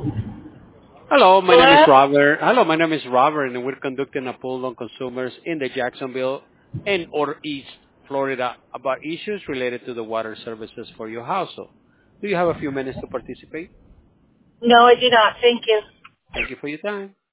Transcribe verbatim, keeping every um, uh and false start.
Hello, my name is Hello? Robert. Hello, my name is Robert, and we're conducting a poll on consumers in the Jacksonville and or East Florida about issues related to the water services for your household. Do you have a few minutes to participate? No, I do not. Thank you. Thank you for your time.